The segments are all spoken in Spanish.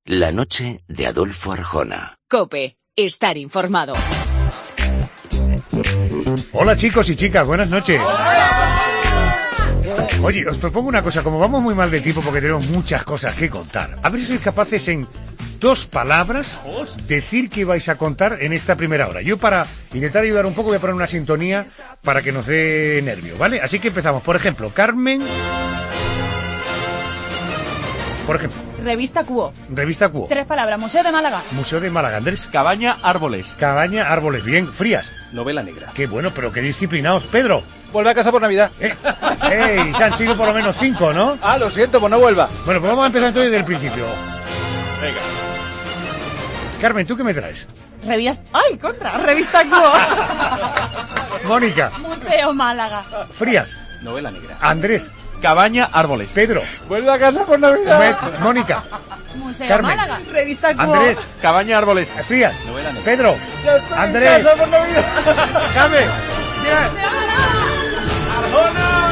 La noche de Adolfo Arjona. COPE. Estar informado. Hola chicos y chicas, buenas noches. Oye, os propongo una cosa, como vamos muy mal de tiempo porque tenemos muchas cosas que contar, a ver si sois capaces en 2 palabras decir qué vais a contar en esta primera hora. Yo, para intentar ayudar un poco, voy a poner una sintonía para que nos dé nervio, ¿vale? Así que empezamos. Por ejemplo, Carmen... Por ejemplo. Revista Quo. Revista Quo. 3 palabras. Museo de Málaga. Museo de Málaga. Andrés. Cabaña Árboles. Cabaña Árboles. Bien. Frías. Novela negra. Qué bueno, pero qué disciplinados. Pedro. Vuelve a casa por Navidad. ¡Ey! Se han sido por lo menos 5, ¿no? Ah, lo siento, pues no vuelva. Bueno, pues vamos a empezar entonces desde el principio. Venga. Carmen, ¿tú qué me traes? Revista Quo. Mónica. Museo Málaga. Frías. Novela negra. Andrés. Cabaña Árboles. Pedro. Vuelve a casa por Navidad. Mónica. Museo Carmen. Málaga. Revista Quo. Andrés. Cabaña Árboles. Frías. Novela negra. Pedro. Ya estoy Andrés. en casa por Navidad. Carmen. Museo Málaga. ¡Arjona!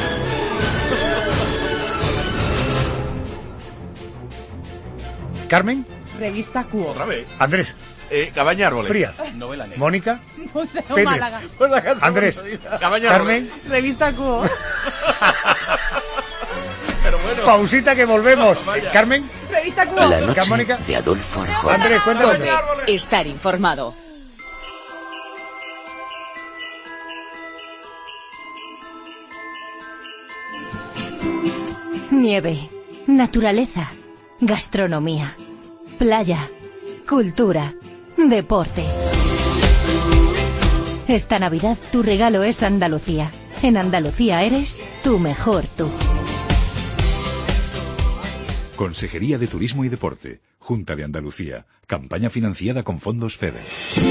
Carmen. Revista Quo. Otra vez. Andrés. Cabaña Árboles. Frías. Novela negra. Mónica. Museo Pedro. Málaga. Vuelve a casa Andrés. por Navidad. Cabaña Carmen. Árboles. Revista Quo. Pero bueno. Pausita que volvemos. Vaya. Carmen. Revista Quo. La noche Mónica. de Adolfo Arjona. Andrés, cuéntame. COPE. Estar informado. Nieve, naturaleza, gastronomía, playa, cultura, deporte. Esta Navidad tu regalo es Andalucía. En Andalucía eres tu mejor tú. Consejería de Turismo y Deporte, Junta de Andalucía, campaña financiada con fondos FEDER.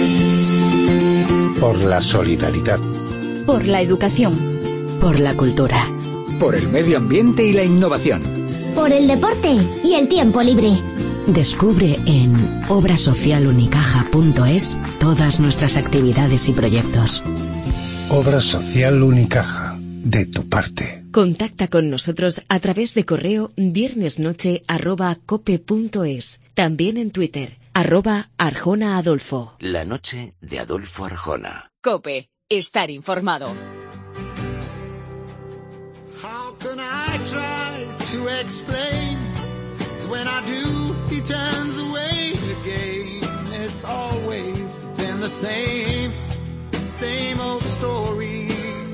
Por la solidaridad. Por la educación. Por la cultura. Por el medio ambiente y la innovación. Por el deporte y el tiempo libre. Descubre en obrasocialunicaja.es todas nuestras actividades y proyectos. Obra Social Unicaja, de tu parte. Contacta con nosotros a través de correo viernesnoche@cope.es. También en Twitter, @ArjonaAdolfo. La noche de Adolfo Arjona. COPE. Estar informado. How can I try to explain? When I do, he turns away again. It's always been the same old story.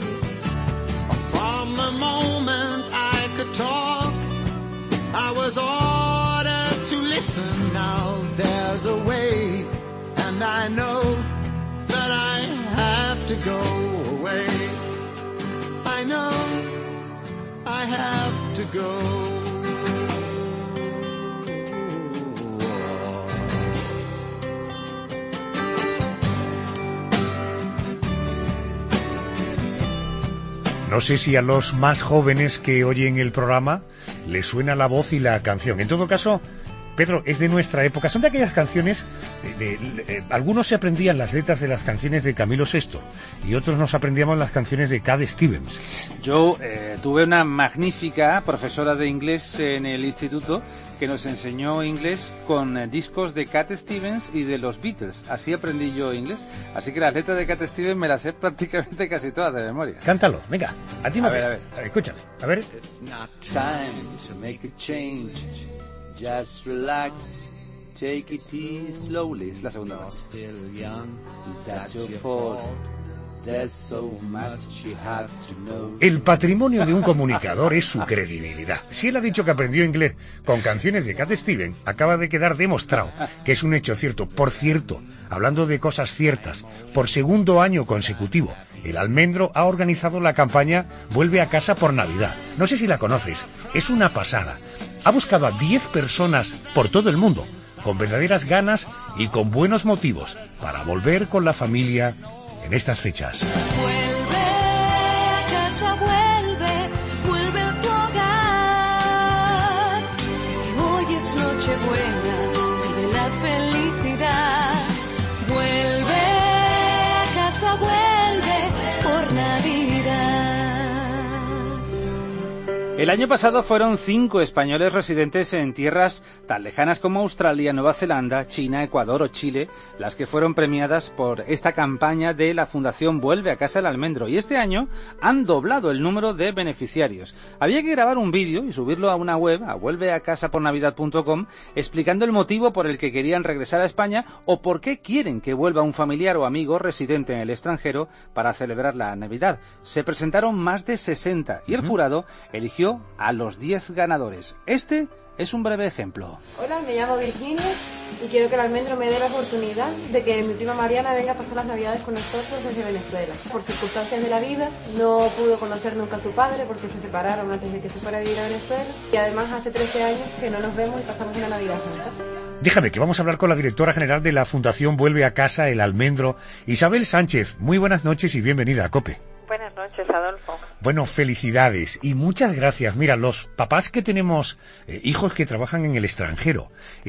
From the moment I could talk, I was ordered to listen. Now there's a way, and I know that I have to go away. I know I have to go. No sé si a los más jóvenes que oyen el programa les suena la voz y la canción. En todo caso, Pedro, es de nuestra época. Son de aquellas canciones, algunos se aprendían las letras de las canciones de Camilo VI y otros nos aprendíamos las canciones de Cat Stevens. Yo tuve una magnífica profesora de inglés en el instituto que nos enseñó inglés con discos de Cat Stevens y de los Beatles. Así aprendí yo inglés. Así que las letras de Cat Stevens me las sé prácticamente casi todas de memoria. Cántalo, venga, a ti. A ver. Escúchale, a ver. It's not time to make a change. Just relax, take it easy slowly. Es la segunda vez. Still young, that's your fault. There's so much you have to know. El patrimonio de un comunicador es su credibilidad. Si él ha dicho que aprendió inglés con canciones de Cat Stevens, acaba de quedar demostrado que es un hecho cierto. Por cierto, hablando de cosas ciertas, por segundo año consecutivo, el Almendro ha organizado la campaña Vuelve a casa por Navidad. No sé si la conoces, es una pasada. Ha buscado a 10 personas por todo el mundo, con verdaderas ganas y con buenos motivos, para volver con la familia en estas fechas. Vuelve a casa, vuelve a tu hogar. Hoy es Nochebuena, vive la felicidad. Vuelve a casa, vuelve por Navidad. El año pasado fueron 5 españoles residentes en tierras tan lejanas como Australia, Nueva Zelanda, China, Ecuador o Chile, las que fueron premiadas por esta campaña de la Fundación Vuelve a Casa el Almendro. Y este año han doblado el número de beneficiarios. Había que grabar un vídeo y subirlo a una web, a vuelveacasapornavidad.com, explicando el motivo por el que querían regresar a España o por qué quieren que vuelva un familiar o amigo residente en el extranjero para celebrar la Navidad. Se presentaron más de 60 y el jurado eligió a los 10 ganadores. Este es un breve ejemplo. Hola, me llamo Virginia y quiero que el Almendro me dé la oportunidad de que mi prima Mariana venga a pasar las Navidades con nosotros desde Venezuela. Por circunstancias de la vida no pudo conocer nunca a su padre porque se separaron antes de que se fuera a vivir a Venezuela y además hace 13 años que no nos vemos y pasamos una Navidad juntas. Déjame que vamos a hablar con la directora general de la Fundación Vuelve a Casa el Almendro, Isabel Sánchez. Muy buenas noches y bienvenida a COPE. Buenas noches, Adolfo. Bueno, felicidades y muchas gracias. Mira, los papás que tenemos hijos que trabajan en el extranjero,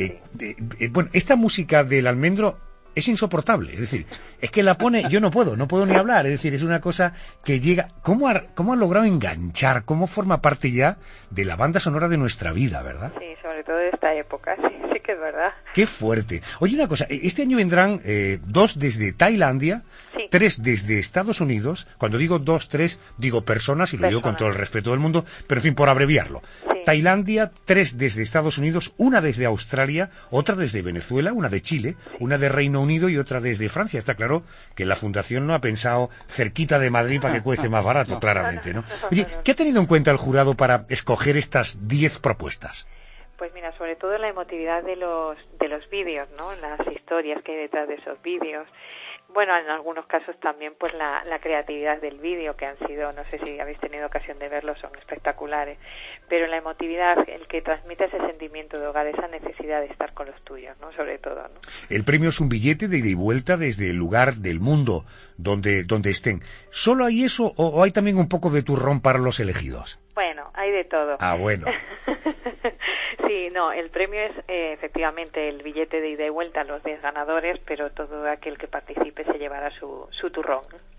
bueno, esta música del Almendro es insoportable, es decir, es que la pone, yo no puedo ni hablar, es decir, es una cosa que llega, ¿cómo ha logrado enganchar, cómo forma parte ya de la banda sonora de nuestra vida, verdad? Sí, sobre todo de esta época, sí que es verdad. Qué fuerte. Oye, una cosa, este año vendrán 2 desde Tailandia, sí. 3 desde Estados Unidos, cuando digo 2, 3, digo personas, y lo digo con todo el respeto del mundo, pero en fin, por abreviarlo. Sí. Tailandia, 3 desde Estados Unidos, una desde Australia, otra desde Venezuela, una de Chile, sí. Una de Reino Unido y otra desde Francia. Está claro que la Fundación no ha pensado cerquita de Madrid para que cueste más barato, claramente, ¿no? Oye, ¿qué ha tenido en cuenta el jurado para escoger estas 10 propuestas? Pues mira, sobre todo la emotividad de los vídeos, ¿no? Las historias que hay detrás de esos vídeos. Bueno, en algunos casos también pues la creatividad del vídeo, que han sido, no sé si habéis tenido ocasión de verlos, son espectaculares, pero la emotividad, el que transmite ese sentimiento de hogar, esa necesidad de estar con los tuyos, ¿no? Sobre todo, ¿no? El premio es un billete de ida y vuelta desde el lugar del mundo donde estén. ¿Solo hay eso o hay también un poco de turrón para los elegidos? Bueno, hay de todo. Ah, bueno. Sí, no, el premio es efectivamente el billete de ida y vuelta a los 10 ganadores, pero todo aquel que participe se llevará su turrón.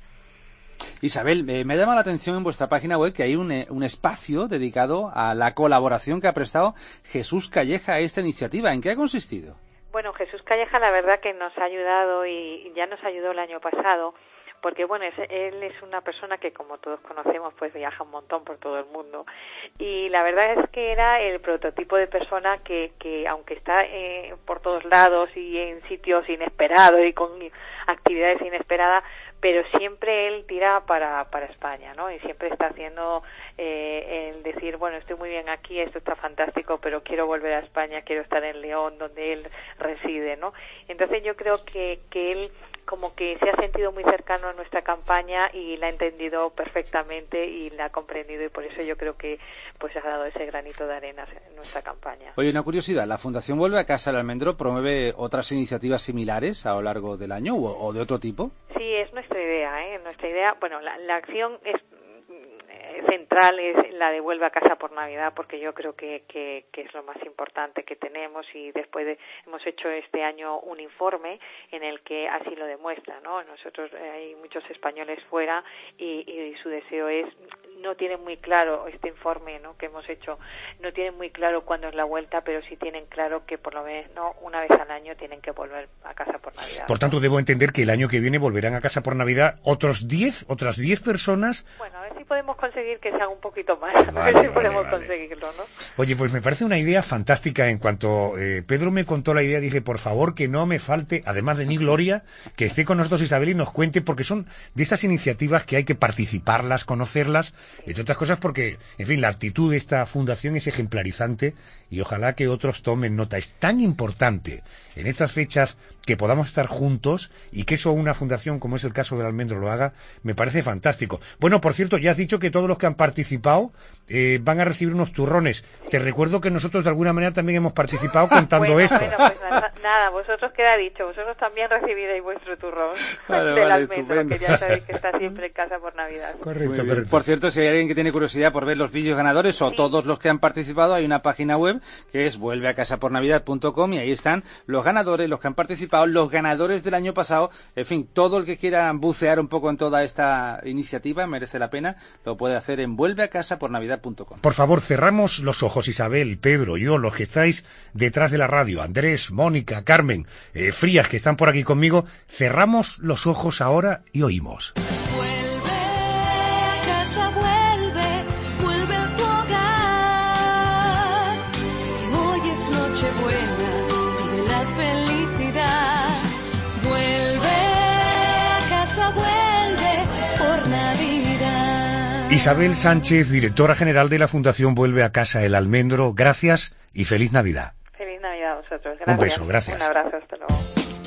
Isabel, me llama la atención en vuestra página web que hay un espacio dedicado a la colaboración que ha prestado Jesús Calleja a esta iniciativa. ¿En qué ha consistido? Bueno, Jesús Calleja la verdad que nos ha ayudado y ya nos ayudó el año pasado, porque bueno, él es una persona que, como todos conocemos, pues viaja un montón por todo el mundo, y la verdad es que era el prototipo de persona que aunque está por todos lados y en sitios inesperados y con actividades inesperadas, pero siempre él tira para España, ¿no? Y siempre está haciendo el decir, bueno, estoy muy bien aquí, esto está fantástico, pero quiero volver a España, quiero estar en León, donde él reside, ¿no? Entonces yo creo que él como que se ha sentido muy cercano a nuestra campaña y la ha entendido perfectamente y la ha comprendido, y por eso yo creo que pues ha dado ese granito de arena en nuestra campaña. Oye, una curiosidad, ¿la Fundación Vuelve a Casa el Almendro promueve otras iniciativas similares a lo largo del año o de otro tipo? Sí, es nuestra idea, ¿eh? Nuestra idea, bueno, la acción es central es la de Vuelve a Casa por Navidad, porque yo creo que es lo más importante que tenemos, y después hemos hecho este año un informe en el que así lo demuestra, ¿no? Nosotros hay muchos españoles fuera y su deseo es, no tienen muy claro este informe, ¿no?, que hemos hecho, no tienen muy claro cuándo es la vuelta, pero sí tienen claro que por lo menos una vez al año tienen que volver a casa por Navidad. Por tanto, debo entender que el año que viene volverán a casa por Navidad otras 10 personas. Bueno, a ver si podemos conseguir que sean un poquito más, a ver si podemos conseguirlo, ¿no? Oye, pues me parece una idea fantástica. En cuanto Pedro me contó la idea, dije, por favor, que no me falte, además de mi gloria, que esté con nosotros Isabel y nos cuente, porque son de estas iniciativas que hay que participarlas, conocerlas, entre otras cosas porque, en fin, la actitud de esta fundación es ejemplarizante y ojalá que otros tomen nota. Es tan importante en estas fechas que podamos estar juntos, y que eso una fundación como es el caso del Almendro lo haga, me parece fantástico. Bueno, por cierto, ya has dicho que todos los que han participado van a recibir unos turrones. Te recuerdo que nosotros de alguna manera también hemos participado contando esto. Bueno, pues nada, vosotros queda dicho, vosotros también recibiréis vuestro turrón del Almendro, estupendo. Que ya sabéis que está siempre en casa por Navidad. Correcto. Por cierto, si hay alguien que tiene curiosidad por ver los vídeos ganadores o todos los que han participado, hay una página web que es vuelveacasapornavidad.com, y ahí están los ganadores, los que han participado, los ganadores del año pasado. En fin, todo el que quiera bucear un poco en toda esta iniciativa merece la pena lo puede hacer en vuelveacasapornavidad.com. Por favor, cerramos los ojos, Isabel, Pedro, yo, los que estáis detrás de la radio, Andrés, Mónica, Carmen, Frías, que están por aquí conmigo, cerramos los ojos ahora y oímos. Isabel Sánchez, directora general de la Fundación Vuelve a Casa El Almendro, gracias y feliz Navidad. Feliz Navidad a vosotros. Gracias. Un beso, gracias. Un abrazo, hasta luego.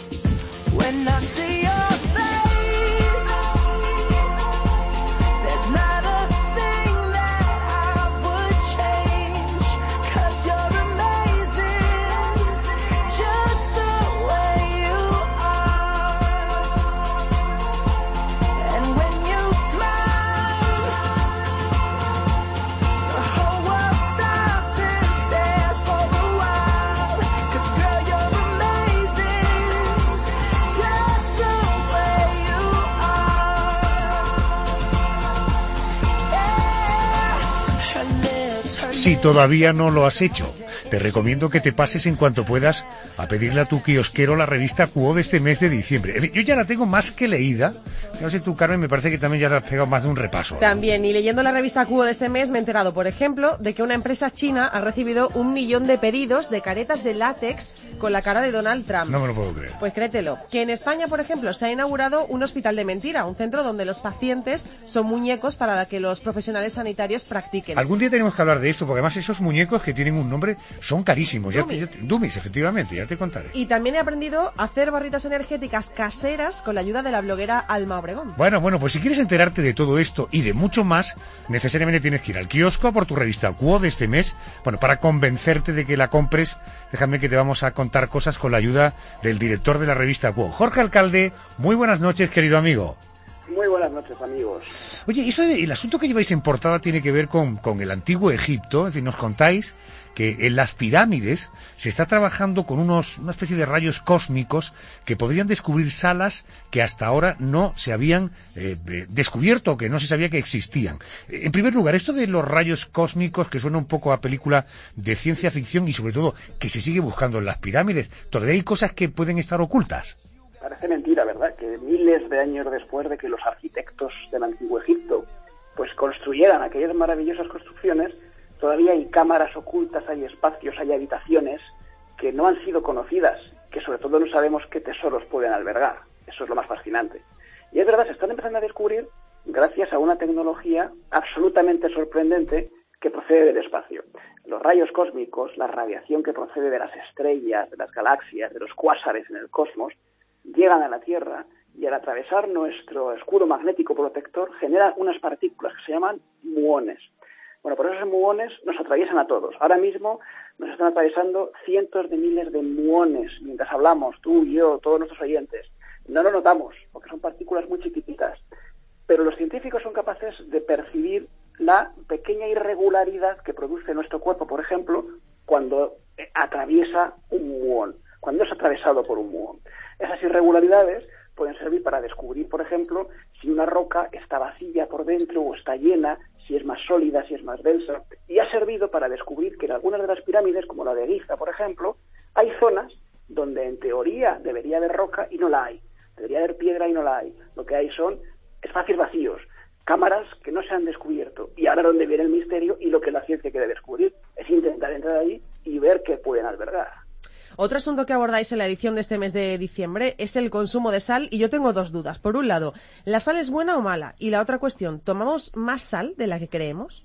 Si todavía no lo has hecho, te recomiendo que te pases en cuanto puedas a pedirle a tu kiosquero la revista Quo de este mes de diciembre. En fin, yo ya la tengo más que leída. No sé tú, Carmen, me parece que también ya te has pegado más de un repaso, ¿no? También, y leyendo la revista Quo de este mes me he enterado, por ejemplo, de que una empresa china ha recibido 1 millón de pedidos de caretas de látex con la cara de Donald Trump. No me lo puedo creer. Pues créetelo. Que en España, por ejemplo, se ha inaugurado un hospital de mentira, un centro donde los pacientes son muñecos para que los profesionales sanitarios practiquen. Algún día tenemos que hablar de esto, porque además esos muñecos que tienen un nombre son carísimos. Dummies, efectivamente, ya te contaré. Y también he aprendido a hacer barritas energéticas caseras con la ayuda de la bloguera Alma Obregón. Bueno, pues si quieres enterarte de todo esto y de mucho más, necesariamente tienes que ir al kiosco a por tu revista Quo de este mes. Bueno, para convencerte de que la compres, déjame que te vamos a contar cosas con la ayuda del director de la revista Quo. Jorge Alcalde, muy buenas noches, querido amigo. Muy buenas noches, amigos. Oye, el asunto que lleváis en portada tiene que ver con el antiguo Egipto. Es decir, nos contáis que en las pirámides se está trabajando con una especie de rayos cósmicos que podrían descubrir salas que hasta ahora no se habían descubierto, que no se sabía que existían. En primer lugar, esto de los rayos cósmicos, que suena un poco a película de ciencia ficción y sobre todo que se sigue buscando en las pirámides, todavía hay cosas que pueden estar ocultas. Parece mentira, ¿verdad? Que miles de años después de que los arquitectos del antiguo Egipto pues construyeran aquellas maravillosas construcciones, todavía hay cámaras ocultas, hay espacios, hay habitaciones que no han sido conocidas, que sobre todo no sabemos qué tesoros pueden albergar. Eso es lo más fascinante. Y es verdad, se están empezando a descubrir gracias a una tecnología absolutamente sorprendente que procede del espacio. Los rayos cósmicos, la radiación que procede de las estrellas, de las galaxias, de los cuásares en el cosmos, llegan a la Tierra y al atravesar nuestro escudo magnético protector generan unas partículas que se llaman muones. Bueno, por esos muones nos atraviesan a todos. Ahora mismo nos están atravesando cientos de miles de muones mientras hablamos, tú y yo, todos nuestros oyentes. No lo notamos porque son partículas muy chiquititas, pero los científicos son capaces de percibir la pequeña irregularidad que produce nuestro cuerpo, por ejemplo, cuando atraviesa un muón, cuando es atravesado por un muón. Esas irregularidades pueden servir para descubrir, por ejemplo, si una roca está vacía por dentro o está llena, si es más sólida, si es más densa. Y ha servido para descubrir que en algunas de las pirámides, como la de Giza, por ejemplo, hay zonas donde en teoría debería haber roca y no la hay. Debería haber piedra y no la hay. Lo que hay son espacios vacíos, cámaras que no se han descubierto. Y ahora donde viene el misterio y lo que la ciencia quiere descubrir es intentar entrar ahí y ver qué pueden albergar. Otro asunto que abordáis en la edición de este mes de diciembre es el consumo de sal, y yo tengo dos dudas. Por un lado, ¿la sal es buena o mala? Y la otra cuestión, ¿tomamos más sal de la que creemos?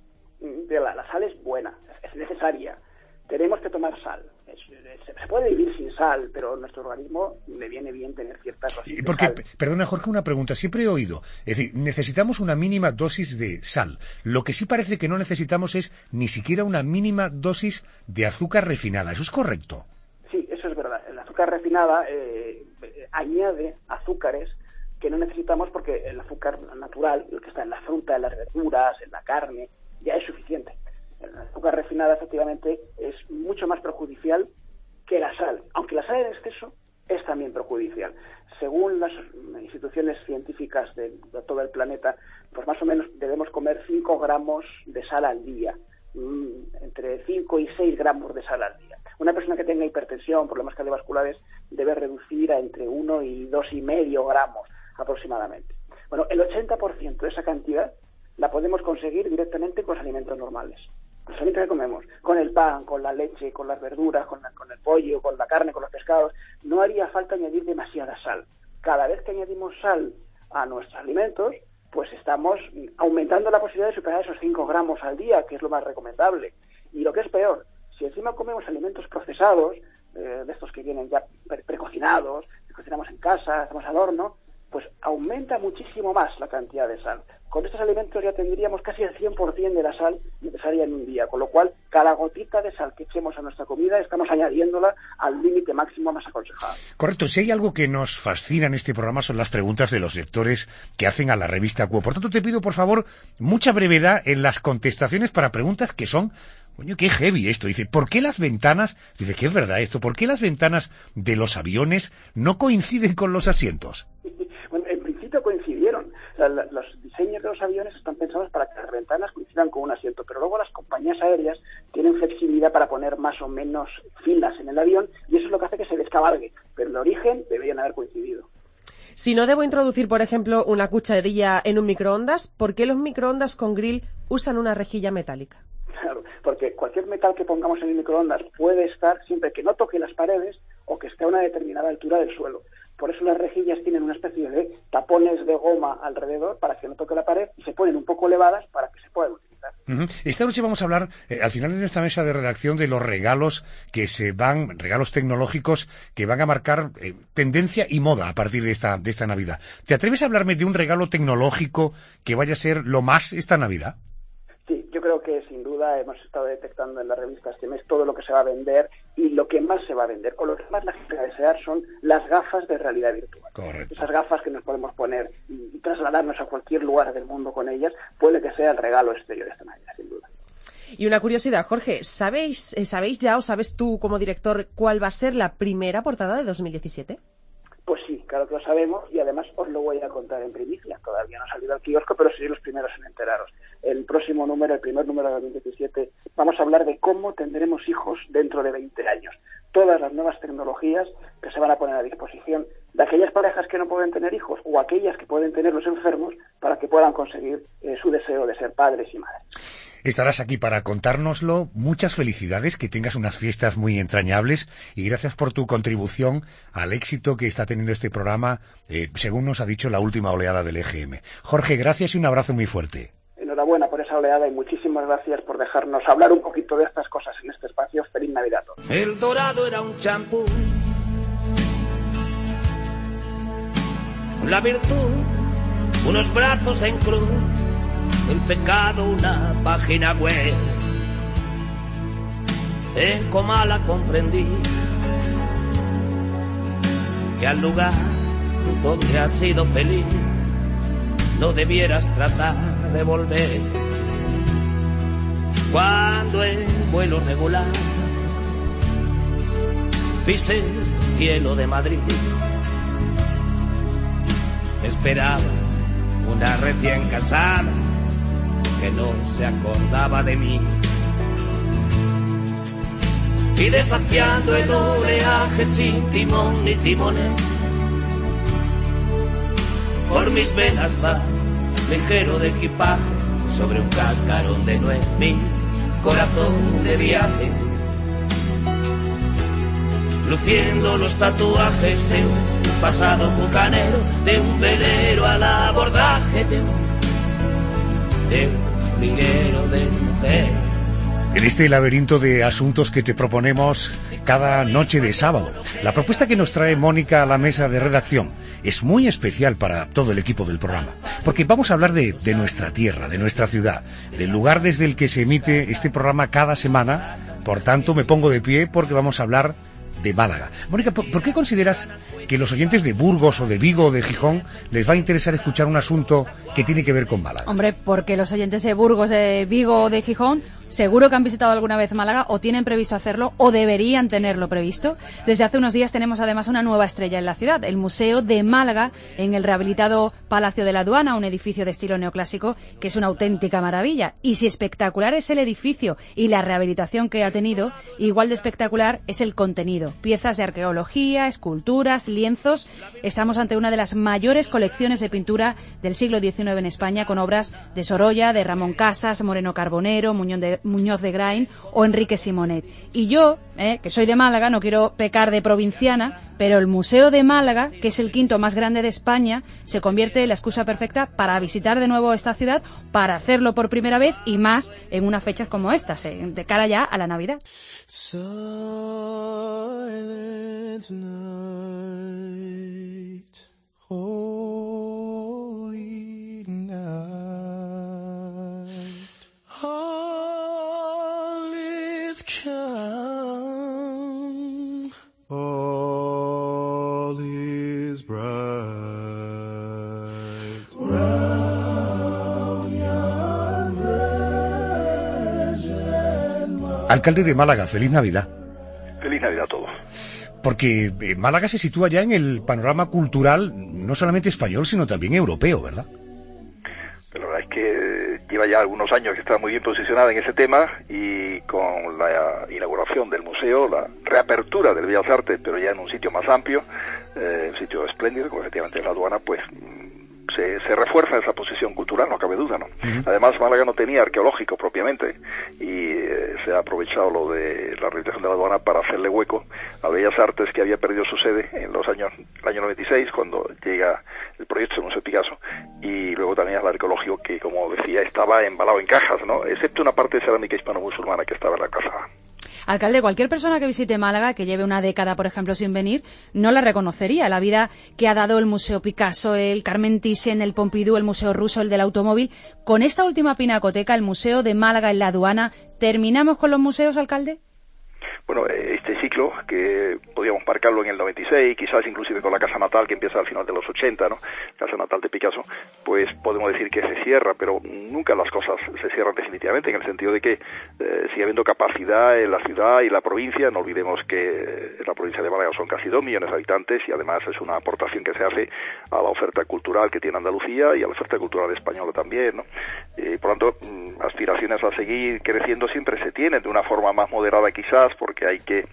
La sal es buena, es necesaria. Tenemos que tomar sal. Se puede vivir sin sal, pero a nuestro organismo le viene bien tener ciertas dosis de sal. Perdona, Jorge, una pregunta. Siempre he oído, es decir, necesitamos una mínima dosis de sal. Lo que sí parece que no necesitamos es ni siquiera una mínima dosis de azúcar refinada. ¿Eso es correcto? Sí, eso es verdad. El azúcar refinada añade azúcares que no necesitamos porque el azúcar natural, el que está en la fruta, en las verduras, en la carne, ya es suficiente. El azúcar refinada efectivamente es mucho más perjudicial que la sal, aunque la sal en exceso es también perjudicial. Según las instituciones científicas de todo el planeta, pues más o menos debemos comer 5 gramos de sal al día, entre 5 y 6 gramos de sal al día. Una persona que tenga hipertensión, problemas cardiovasculares, debe reducir a entre 1 y 2,5 gramos aproximadamente. Bueno, el 80% de esa cantidad la podemos conseguir directamente con los alimentos normales. Los alimentos que comemos, con el pan, con la leche, con las verduras, con el pollo, con la carne, con los pescados, no haría falta añadir demasiada sal. Cada vez que añadimos sal a nuestros alimentos, pues estamos aumentando la posibilidad de superar esos 5 gramos al día, que es lo más recomendable. Y lo que es peor, si encima comemos alimentos procesados, de estos que vienen ya precocinados, que cocinamos en casa, hacemos al horno, pues aumenta muchísimo más la cantidad de sal. Con estos alimentos ya tendríamos casi el 100% de la sal necesaria en un día, con lo cual cada gotita de sal que echemos a nuestra comida estamos añadiéndola al límite máximo más aconsejado. Correcto. Si hay algo que nos fascina en este programa son las preguntas de los lectores que hacen a la revista Cuo. Por tanto, te pido, por favor, mucha brevedad en las contestaciones para preguntas que son... Coño, qué heavy esto. Dice, ¿por qué las ventanas... Dice, ¿qué es verdad esto? ¿Por qué las ventanas de los aviones no coinciden con los asientos? Bueno, en principio coincidieron. O sea, los diseños de los aviones están pensados para que las ventanas coincidan con un asiento, pero luego las compañías aéreas tienen flexibilidad para poner más o menos filas en el avión y eso es lo que hace que se descabalgue. Pero el origen deberían haber coincidido. Si no debo introducir, por ejemplo, una cucharilla en un microondas, ¿por qué los microondas con grill usan una rejilla metálica? Claro, porque cualquier metal que pongamos en el microondas puede estar siempre que no toque las paredes o que esté a una determinada altura del suelo. Por eso las rejillas tienen una especie de tapones de goma alrededor para que no toque la pared y se ponen un poco elevadas para que se puedan utilizar. Esta noche vamos a hablar, al final de nuestra mesa de redacción, de los regalos regalos tecnológicos que van a marcar tendencia y moda a partir de esta Navidad. ¿Te atreves a hablarme de un regalo tecnológico que vaya a ser lo más esta Navidad? Sí, yo creo que sin duda hemos estado detectando en las revistas este mes todo lo que se va a vender y lo que más se va a vender, o lo que más la gente va a desear son las gafas de realidad virtual. Correcto. Esas gafas que nos podemos poner y trasladarnos a cualquier lugar del mundo con ellas, puede que sea el regalo exterior de esta Navidad, sin duda. Y una curiosidad, Jorge, ¿sabéis ya o sabes tú como director cuál va a ser la primera portada de 2017? Pues sí, claro que lo sabemos y además os lo voy a contar en primicia. Todavía no ha salido al kiosco, pero sois los primeros en enteraros. El próximo número, el primer número de 2017, vamos a hablar de cómo tendremos hijos dentro de 20 años. Todas las nuevas tecnologías que se van a poner a disposición de aquellas parejas que no pueden tener hijos o aquellas que pueden tener los enfermos para que puedan conseguir su deseo de ser padres y madres. Estarás aquí para contárnoslo. Muchas felicidades, que tengas unas fiestas muy entrañables y gracias por tu contribución al éxito que está teniendo este programa, según nos ha dicho la última oleada del EGM. Jorge, gracias y un abrazo muy fuerte. Enhorabuena por esa oleada y muchísimas gracias por dejarnos hablar un poquito de estas cosas en este espacio. Feliz Navidad a todos. El dorado era un champú, la virtud, unos brazos en cruz, el pecado, una página web. En Comala comprendí que al lugar donde has sido feliz no debieras tratar de volver. Cuando en vuelo regular pisé el cielo de Madrid, me esperaba una recién casada que no se acordaba de mí. Y desafiando el oleaje sin timón ni timonel, por mis venas va ligero de equipaje sobre un cascarón de nuez, mi corazón de viaje, luciendo los tatuajes de un pasado bucanero, de un velero al abordaje de un liguero de mujer. En este laberinto de asuntos que te proponemos cada noche de sábado, la propuesta que nos trae Mónica a la mesa de redacción es muy especial para todo el equipo del programa, porque vamos a hablar de nuestra tierra, de nuestra ciudad, del lugar desde el que se emite este programa cada semana. Por tanto, me pongo de pie porque vamos a hablar de Málaga. Mónica, ¿por qué consideras que los oyentes de Burgos o de Vigo o de Gijón les va a interesar escuchar un asunto que tiene que ver con Málaga? Hombre, porque los oyentes de Burgos, de Vigo o de Gijón seguro que han visitado alguna vez Málaga o tienen previsto hacerlo o deberían tenerlo previsto. Desde hace unos días tenemos además una nueva estrella en la ciudad, el Museo de Málaga, en el rehabilitado Palacio de la Aduana, un edificio de estilo neoclásico que es una auténtica maravilla. Y si espectacular es el edificio y la rehabilitación que ha tenido, igual de espectacular es el contenido. Piezas de arqueología, esculturas, lienzos. Estamos ante una de las mayores colecciones de pintura del siglo XIX en España, con obras de Sorolla, de Ramón Casas, Moreno Carbonero, Muñoz de Grain o Enrique Simonet. Y yo, que soy de Málaga, no quiero pecar de provinciana, pero el Museo de Málaga, que es el quinto más grande de España, se convierte en la excusa perfecta para visitar de nuevo esta ciudad, para hacerlo por primera vez y más en unas fechas como estas, de cara ya a la Navidad. Silent night, holy night, all is calm, all is bright. Alcalde de Málaga, feliz Navidad. Feliz Navidad a todos. Porque Málaga se sitúa ya en el panorama cultural no solamente español, sino también europeo, ¿verdad? La verdad es que lleva ya algunos años que está muy bien posicionada en ese tema, y con la inauguración del museo, la reapertura del Bellas Artes, pero ya en un sitio más amplio, un sitio espléndido, como efectivamente es la Aduana, pues se refuerza esa posición cultural, no cabe duda, ¿no? Además, Málaga no tenía arqueológico propiamente, y se ha aprovechado lo de la rehabilitación de la Aduana para hacerle hueco a Bellas Artes, que había perdido su sede en el año 96, cuando llega el proyecto del Museo Picasso, y luego también al arqueológico, que, como decía, estaba embalado en cajas, ¿no? Excepto una parte de cerámica hispano-musulmana que estaba en la casa. Alcalde, cualquier persona que visite Málaga, que lleve una década, por ejemplo, sin venir, no la reconocería. La vida que ha dado el Museo Picasso, el Carmen Thyssen, el Pompidou, el Museo Ruso, el del Automóvil. Con esta última pinacoteca, el Museo de Málaga en la Aduana, ¿terminamos con los museos, alcalde? Bueno, este ciclo, que podíamos marcarlo en el 96, quizás inclusive con la Casa Natal, que empieza al final de los 80, ¿no? Casa Natal de Picasso, pues podemos decir que se cierra, pero nunca las cosas se cierran definitivamente, en el sentido de que sigue habiendo capacidad en la ciudad y la provincia. No olvidemos que la provincia de Málaga son casi 2 millones de habitantes, y además es una aportación que se hace a la oferta cultural que tiene Andalucía y a la oferta cultural española también, ¿no? Por lo tanto, aspiraciones a seguir creciendo siempre se tienen, de una forma más moderada quizás, porque hay que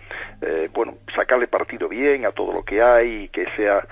sacarle partido bien a todo lo que hay, y que sea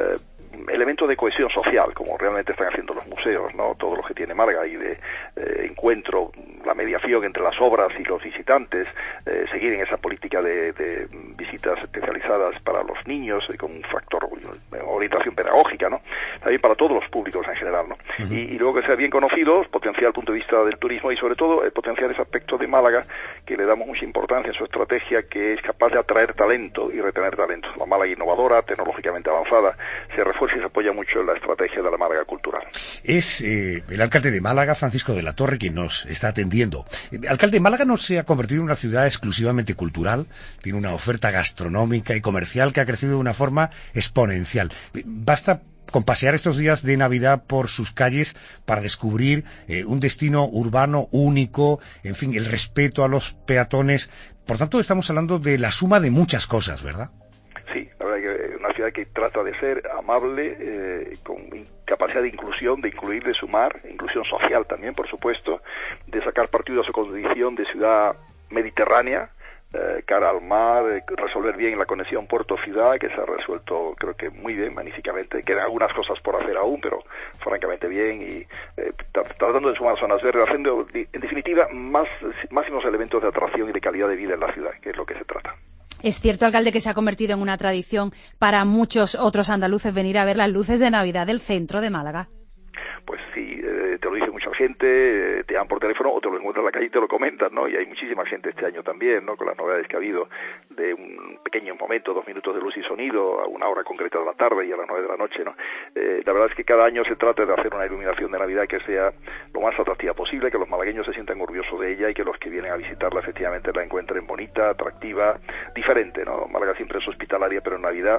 elemento de cohesión social, como realmente están haciendo los museos, ¿no? Todo lo que tiene Málaga, y de encuentro, la mediación entre las obras y los visitantes, seguir en esa política de visitas especializadas para los niños, con un factor orientación pedagógica, ¿no? También para todos los públicos en general, ¿no? Y luego que sea bien conocido, potenciar el punto de vista del turismo, y sobre todo potenciar ese aspecto de Málaga que le damos mucha importancia en su estrategia, que es capaz de atraer talento y retener talento. La Málaga innovadora, tecnológicamente avanzada, se refuerza y se apoya mucho en la estrategia de la Málaga cultural. Es el alcalde de Málaga, Francisco de la Torre, quien nos está atendiendo. Alcalde, Málaga no se ha convertido en una ciudad exclusivamente cultural, tiene una oferta gastronómica y comercial que ha crecido de una forma exponencial. Basta con pasear estos días de Navidad por sus calles para descubrir un destino urbano único, en fin, el respeto a los peatones. Por tanto, estamos hablando de la suma de muchas cosas, ¿verdad? Sí, la verdad que es una ciudad que trata de ser amable, con capacidad de inclusión, de incluir, de sumar, inclusión social también, por supuesto, de sacar partido a su condición de ciudad mediterránea, cara al mar, resolver bien la conexión puerto-ciudad, que se ha resuelto, creo que muy bien, magníficamente. Quedan algunas cosas por hacer aún, pero francamente bien, y tratando de sumar zonas verdes, haciendo, en definitiva, máximos elementos de atracción y de calidad de vida en la ciudad, que es lo que se trata. Es cierto, alcalde, que se ha convertido en una tradición para muchos otros andaluces venir a ver las luces de Navidad del centro de Málaga. Pues sí, te lo dice mucha gente, te llaman por teléfono o te lo encuentran en la calle y te lo comentan, ¿no? Y hay muchísima gente este año también, ¿no? Con las novedades que ha habido, de un pequeño momento, 2 minutos de luz y sonido, a una hora concreta de la tarde y a las 9 de la noche, ¿no? La verdad es que cada año se trata de hacer una iluminación de Navidad que sea lo más atractiva posible, que los malagueños se sientan orgullosos de ella, y que los que vienen a visitarla efectivamente la encuentren bonita, atractiva, diferente, ¿no? Málaga siempre es hospitalaria, pero en Navidad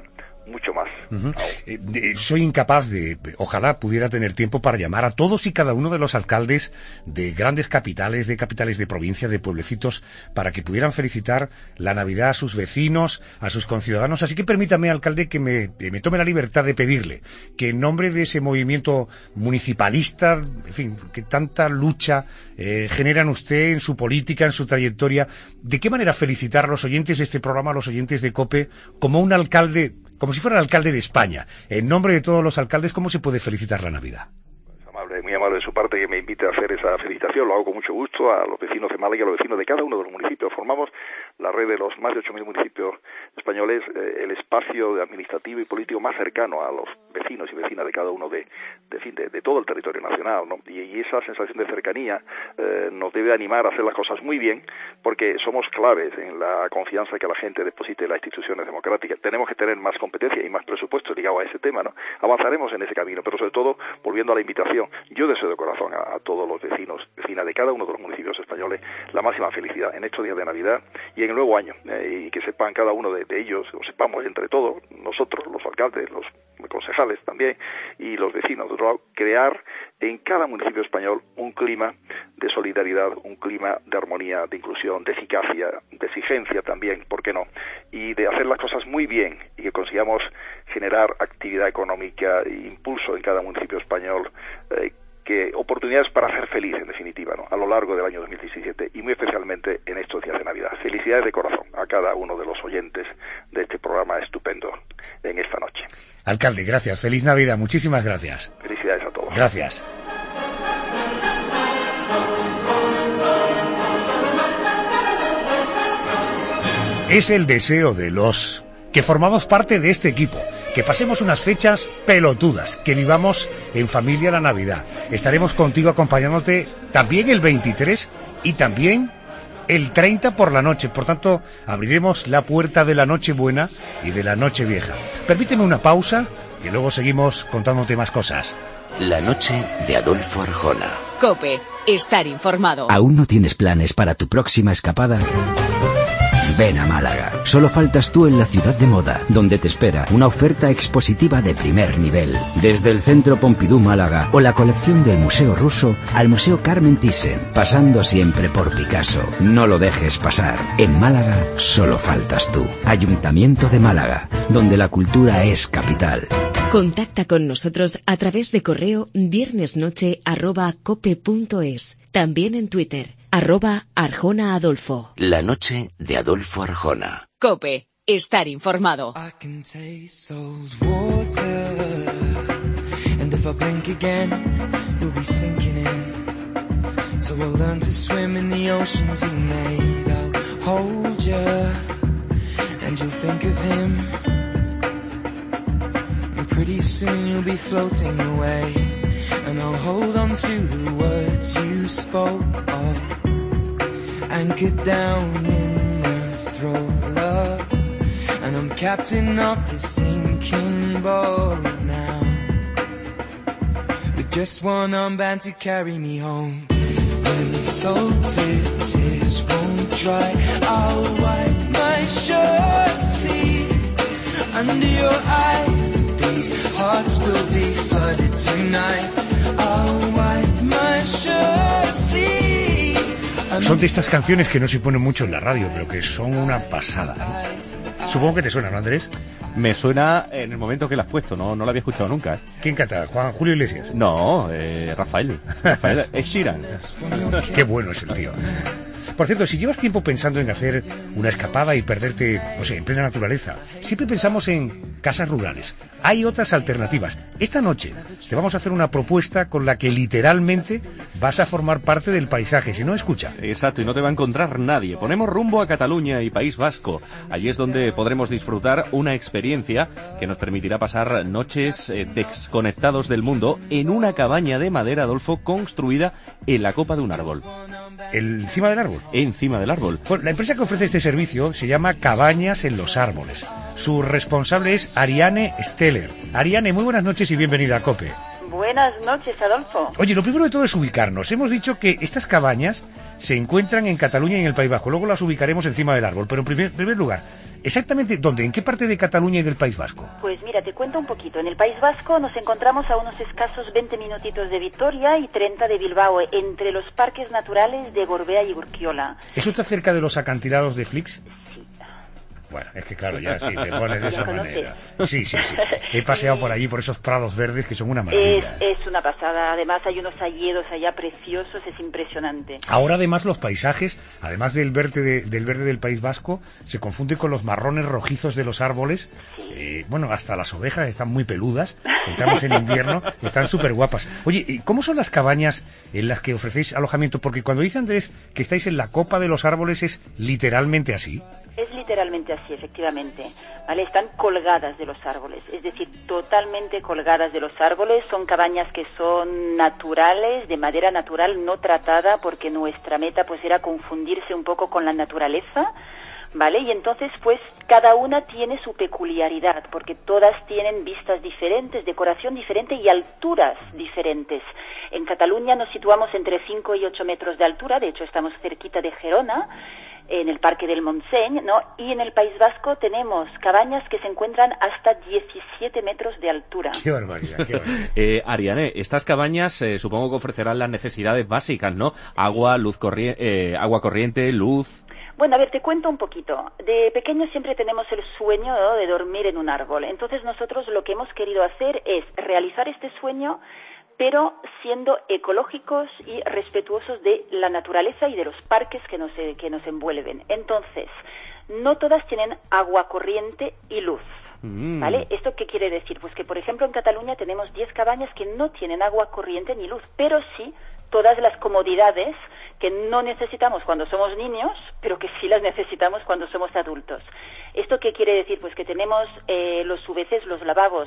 mucho más. Soy incapaz ojalá pudiera tener tiempo para llamar a todos y cada uno de los alcaldes de grandes capitales de provincia, de pueblecitos, para que pudieran felicitar la Navidad a sus vecinos, a sus conciudadanos. Así que permítame, alcalde, que me tome la libertad de pedirle que en nombre de ese movimiento municipalista, en fin, que tanta lucha generan usted en su política, en su trayectoria, ¿de qué manera felicitar a los oyentes de este programa, a los oyentes de COPE, como un alcalde, como si fuera el alcalde de España? En nombre de todos los alcaldes, ¿cómo se puede felicitar la Navidad? Muy amable de su parte que me invite a hacer esa felicitación, lo hago con mucho gusto a los vecinos de Málaga y a los vecinos de cada uno de los municipios. Formamos la red de los más de 8.000 municipios españoles, el espacio administrativo y político más cercano a los vecinos y vecinas de cada uno de todo el territorio nacional, ¿no? Y esa sensación de cercanía nos debe animar a hacer las cosas muy bien, porque somos claves en la confianza que la gente deposite en las instituciones democráticas. Tenemos que tener más competencia y más presupuesto ligado a ese tema, ¿no? Avanzaremos en ese camino, pero sobre todo, volviendo a la invitación, yo deseo de corazón a todos los vecinos, vecinas de cada uno de los municipios españoles la máxima felicidad en estos días de Navidad y en el nuevo año, y que sepan cada uno de ellos, o sepamos entre todos, nosotros, los alcaldes, los concejales también, y los vecinos, crear en cada municipio español un clima de solidaridad, un clima de armonía, de inclusión, de eficacia, de exigencia también, ¿por qué no? Y de hacer las cosas muy bien y que consigamos generar actividad económica e impulso en cada municipio español, que oportunidades para ser feliz, en definitiva, ¿no? A lo largo del año 2017 y muy especialmente en estos días de Navidad. Felicidades de corazón a cada uno de los oyentes de este programa estupendo en esta noche. Alcalde, gracias. Feliz Navidad. Muchísimas gracias. Felicidades a todos. Gracias. Es el deseo de los que formamos parte de este equipo, que pasemos unas fechas pelotudas, que vivamos en familia la Navidad. Estaremos contigo acompañándote también el 23 y también el 30 por la noche. Por tanto, abriremos la puerta de la Nochebuena y de la Nochevieja. Permíteme una pausa, que luego seguimos contándote más cosas. La noche de Adolfo Arjona. COPE. Estar informado. ¿Aún no tienes planes para tu próxima escapada? Ven a Málaga. Solo faltas tú en la ciudad de moda, donde te espera una oferta expositiva de primer nivel. Desde el Centro Pompidou Málaga o la colección del Museo Ruso al Museo Carmen Thyssen, pasando siempre por Picasso. No lo dejes pasar. En Málaga solo faltas tú. Ayuntamiento de Málaga, donde la cultura es capital. Contacta con nosotros a través de correo viernesnoche@cope.es. También en Twitter, @Arjona Adolfo. La noche de Adolfo Arjona. COPE. Estar informado. I can taste salt water, and if I blink again, we'll be sinking in. So we'll learn to swim in the oceans he made. I'll hold you, and you'll think of him. And pretty soon you'll be floating away, and I'll hold on to the words you spoke of. Anchored down in the throat of, and I'm captain of the sinking boat now, with just one armband to carry me home. When salted tears won't dry, I'll wipe my shirt sleeve under your eyes. These hearts will be flooded tonight. I'll wipe my shirt sleeve. Son de estas canciones que no se ponen mucho en la radio, pero que son una pasada, ¿no? Supongo que te suena, ¿no, Andrés? Me suena en el momento que la has puesto, no la había escuchado nunca. ¿Quién canta? ¿Juan Julio Iglesias? No, Rafael es Sheeran. Qué bueno es el tío. Por cierto, si llevas tiempo pensando en hacer una escapada y perderte, no sé, en plena naturaleza, siempre pensamos en casas rurales. Hay otras alternativas. Esta noche te vamos a hacer una propuesta con la que literalmente vas a formar parte del paisaje. Si no, escucha. Exacto, y no te va a encontrar nadie. Ponemos rumbo a Cataluña y País Vasco. Allí es donde podremos disfrutar una experiencia que nos permitirá pasar noches desconectados del mundo en una cabaña de madera, Adolfo, construida en la copa de un árbol. ¿Encima del árbol? Encima del árbol. Pues la empresa que ofrece este servicio se llama Cabañas en los Árboles. Su responsable es Ariane Steller. Ariane, muy buenas noches y bienvenida a COPE. Buenas noches, Adolfo. Oye, lo primero de todo es ubicarnos. Hemos dicho que estas cabañas se encuentran en Cataluña y en el País Vasco. Luego las ubicaremos encima del árbol. Pero en primer lugar, Exactamente, ¿dónde? ¿En qué parte de Cataluña y del País Vasco? Pues mira, te cuento un poquito. En el País Vasco nos encontramos a unos escasos 20 minutitos de Vitoria y 30 de Bilbao, entre los parques naturales de Gorbea y Urquiola. ¿Eso está cerca de los acantilados de Flix? Sí. Bueno, es que claro, ya sí, te pones de esa manera. Sí. He paseado por allí, por esos prados verdes que son una maravilla. Es una pasada. Además hay unos hayedos allá preciosos, es impresionante. Ahora además los paisajes, además del verde del País Vasco, se confunden con los marrones rojizos de los árboles. Bueno, hasta las ovejas están muy peludas. Entramos en invierno, están súper guapas. Oye, ¿cómo son las cabañas en las que ofrecéis alojamiento? Porque cuando dice Andrés que estáis en la copa de los árboles, ¿es literalmente así? Es literalmente así, efectivamente. ¿Vale? Están colgadas de los árboles, es decir, totalmente colgadas de los árboles. Son cabañas que son naturales, de madera natural, no tratada, porque nuestra meta pues era confundirse un poco con la naturaleza, ¿vale? Y entonces pues cada una tiene su peculiaridad, porque todas tienen vistas diferentes, decoración diferente y alturas diferentes. En Cataluña nos situamos entre 5 y 8 metros de altura, de hecho estamos cerquita de Gerona, en el Parque del Montseny, ¿no? Y en el País Vasco tenemos cabañas que se encuentran hasta 17 metros de altura. ¡Qué barbaridad! Qué barbaridad. Ariane, estas cabañas supongo que ofrecerán las necesidades básicas, ¿no? Agua corriente, luz... Bueno, a ver, te cuento un poquito. De pequeños siempre tenemos el sueño, ¿no?, de dormir en un árbol. Entonces nosotros lo que hemos querido hacer es realizar este sueño, pero siendo ecológicos y respetuosos de la naturaleza y de los parques que nos envuelven. Entonces, no todas tienen agua corriente y luz, ¿vale? ¿Esto qué quiere decir? Pues que, por ejemplo, en Cataluña tenemos 10 cabañas que no tienen agua corriente ni luz, pero sí todas las comodidades que no necesitamos cuando somos niños, pero que sí las necesitamos cuando somos adultos. ¿Esto qué quiere decir? Pues que tenemos los VCs, los lavabos,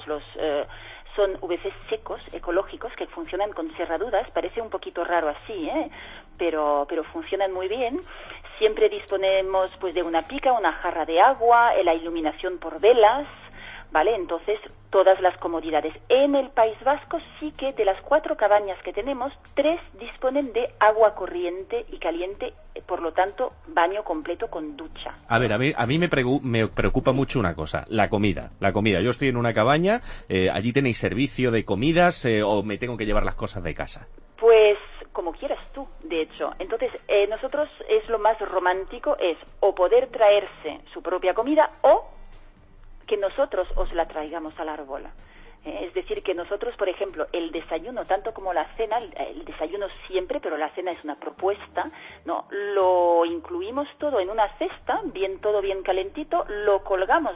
son VCs secos, ecológicos, que funcionan con cerraduras. Parece un poquito raro así, pero funcionan muy bien. Siempre disponemos pues de una pica, una jarra de agua, la iluminación por velas, ¿vale? Entonces, todas las comodidades. En el País Vasco sí que de las 4 cabañas que tenemos, 3 disponen de agua corriente y caliente, por lo tanto, baño completo con ducha. A ver, a mí me preocupa mucho una cosa, la comida. Yo estoy en una cabaña, ¿allí tenéis servicio de comidas o me tengo que llevar las cosas de casa? Pues como quieras tú, de hecho. Entonces, nosotros es lo más romántico, es o poder traerse su propia comida o que nosotros os la traigamos al árbol. Es decir, que nosotros, por ejemplo, el desayuno, tanto como la cena, el desayuno siempre, pero la cena es una propuesta, ¿no? Lo incluimos todo en una cesta, todo bien calentito, lo colgamos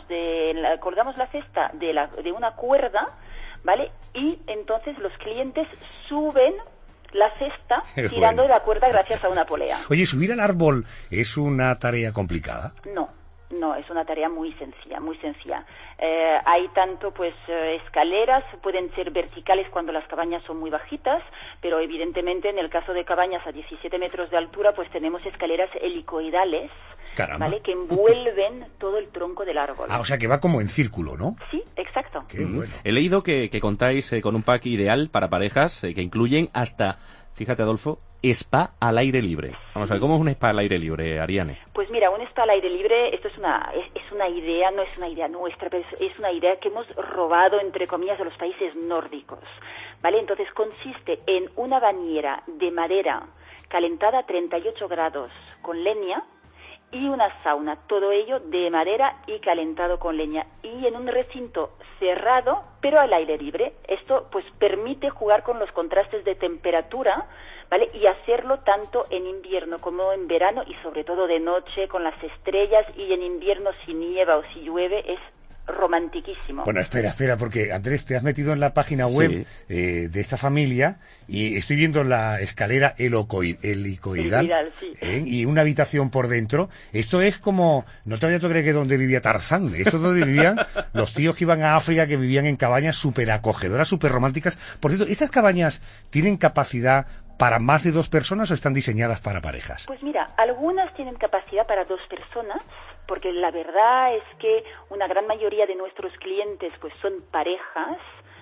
la cesta de una cuerda, ¿vale? Y entonces los clientes suben la cesta tirando de la cuerda gracias a una polea. Oye, ¿subir al árbol es una tarea complicada? No, es una tarea muy sencilla, muy sencilla. Hay tanto escaleras, pueden ser verticales cuando las cabañas son muy bajitas, pero evidentemente en el caso de cabañas a 17 metros de altura pues tenemos escaleras helicoidales, ¿vale?, que envuelven todo el tronco del árbol. O sea que va como en círculo, ¿no? Sí, exacto. Qué bueno. He leído que contáis con un pack ideal para parejas que incluyen hasta, fíjate Adolfo, spa al aire libre. Vamos a ver, ¿cómo es un spa al aire libre, Ariane? Pues mira, un spa al aire libre, esto es una idea, no es una idea nuestra, pero es una idea que hemos robado, entre comillas, de los países nórdicos, ¿vale? Entonces consiste en una bañera de madera calentada a 38 grados con leña y una sauna, todo ello de madera y calentado con leña, y en un recinto cerrado, pero al aire libre. Esto pues permite jugar con los contrastes de temperatura, ¿vale?, y hacerlo tanto en invierno como en verano, y sobre todo de noche con las estrellas, y en invierno si nieva o si llueve es romantiquísimo. Bueno, espera, porque Andrés, te has metido en la página web de esta familia y estoy viendo la escalera helicoidal, sí. Y una habitación por dentro. Esto es como, no te vayas a creer que donde vivía Tarzán, esto es donde vivían los tíos que iban a África, que vivían en cabañas súper acogedoras, súper románticas. Por cierto, ¿estas cabañas tienen capacidad para más de 2 personas o están diseñadas para parejas? Pues mira, algunas tienen capacidad para 2 personas, porque la verdad es que una gran mayoría de nuestros clientes pues son parejas,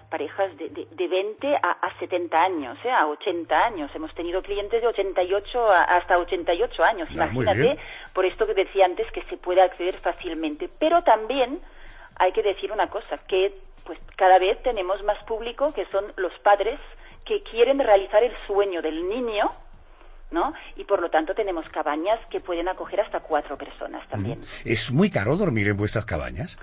parejas de 20 a 70 años, a 80 años. Hemos tenido clientes de 88 hasta 88 años. Imagínate, por esto que decía antes, que se puede acceder fácilmente. Pero también hay que decir una cosa, que pues cada vez tenemos más público que son los padres que quieren realizar el sueño del niño, ¿no? Y por lo tanto tenemos cabañas que pueden acoger hasta 4 personas también. ¿Es muy caro dormir en vuestras cabañas?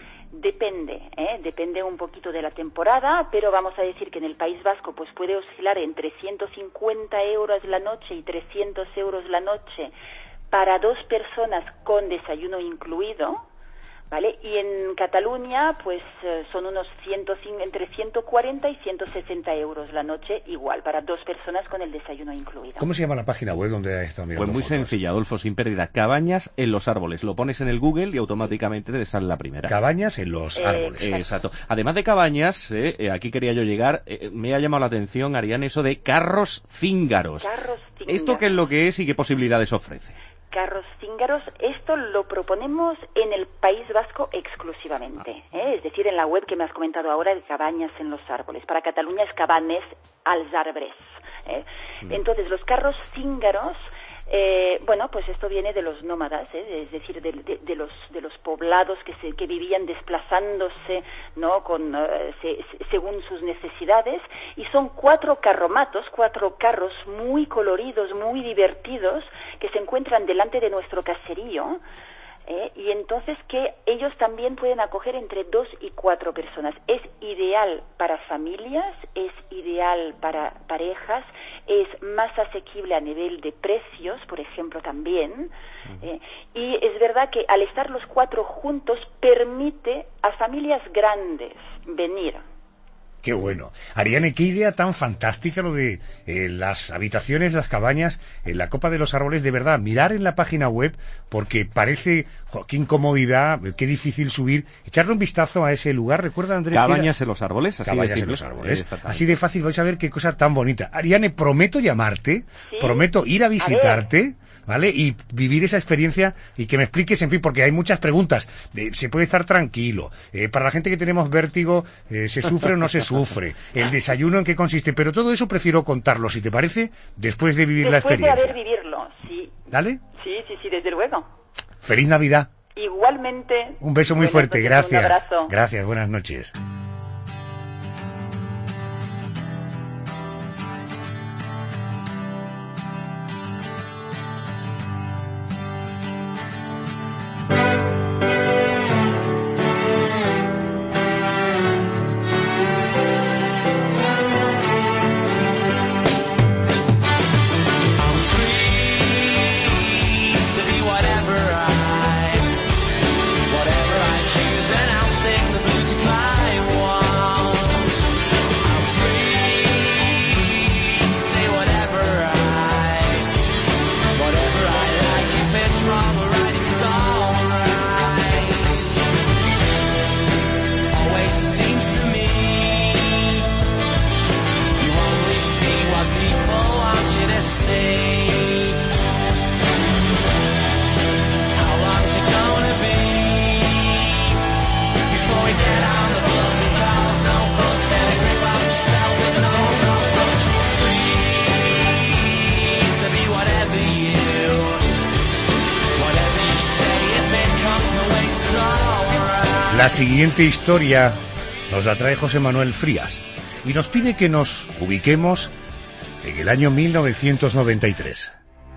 Depende un poquito de la temporada, pero vamos a decir que en el País Vasco pues puede oscilar entre 150 euros la noche y 300 euros la noche para 2 personas con desayuno incluido, ¿vale? Y en Cataluña pues son unos entre 140 y 160 euros la noche, igual, para 2 personas con el desayuno incluido. ¿Cómo se llama la página web donde ha estado mirando? Pues muy sencilla, Adolfo, sin pérdida. Cabañas en los árboles. Lo pones en el Google y automáticamente te sale la primera. Cabañas en los árboles. Exacto. Además de cabañas, aquí quería yo llegar, me ha llamado la atención, Ariane, eso de carros cíngaros. ¿Esto qué es lo que es y qué posibilidades ofrece? Carros cíngaros, esto lo proponemos en el País Vasco exclusivamente, es decir, en la web que me has comentado ahora de Cabañas en los árboles. Para Cataluña es Cabanes als arbres. Entonces, los carros cíngaros, bueno, pues esto viene de los nómadas, es decir, de los poblados que vivían desplazándose, ¿no? Según sus necesidades, y son 4 carromatos, 4 carros muy coloridos, muy divertidos, que se encuentran delante de nuestro caserío, y entonces que ellos también pueden acoger entre 2 y 4 personas. Es ideal para familias, es ideal para parejas, es más asequible a nivel de precios, por ejemplo, también, y es verdad que al estar los 4 juntos permite a familias grandes venir. Qué bueno. Ariane, qué idea tan fantástica lo de las habitaciones, las cabañas en la copa de los árboles. De verdad, mirar en la página web, porque parece, qué incomodidad, qué difícil subir. Echarle un vistazo a ese lugar. ¿Recuerda, Andrés? Cabañas en los árboles, así Cabañas de en simple. los árboles. Así de fácil, vais a ver qué cosa tan bonita. Ariane, prometo llamarte, prometo ir a visitarte, ¿vale? Y vivir esa experiencia y que me expliques, en fin, porque hay muchas preguntas. ¿Se puede estar tranquilo? Para la gente que tenemos vértigo, ¿se sufre o no se sufre? ¿El desayuno en qué consiste? Pero todo eso prefiero contarlo, si te parece, después de vivir la experiencia. Después de haber vivirlo, sí. ¿Dale? Sí, desde luego. ¡Feliz Navidad! Igualmente. Un beso muy fuerte, gracias. Un abrazo. Gracias, buenas noches. La siguiente historia nos la trae José Manuel Frías y nos pide que nos ubiquemos en el año 1993.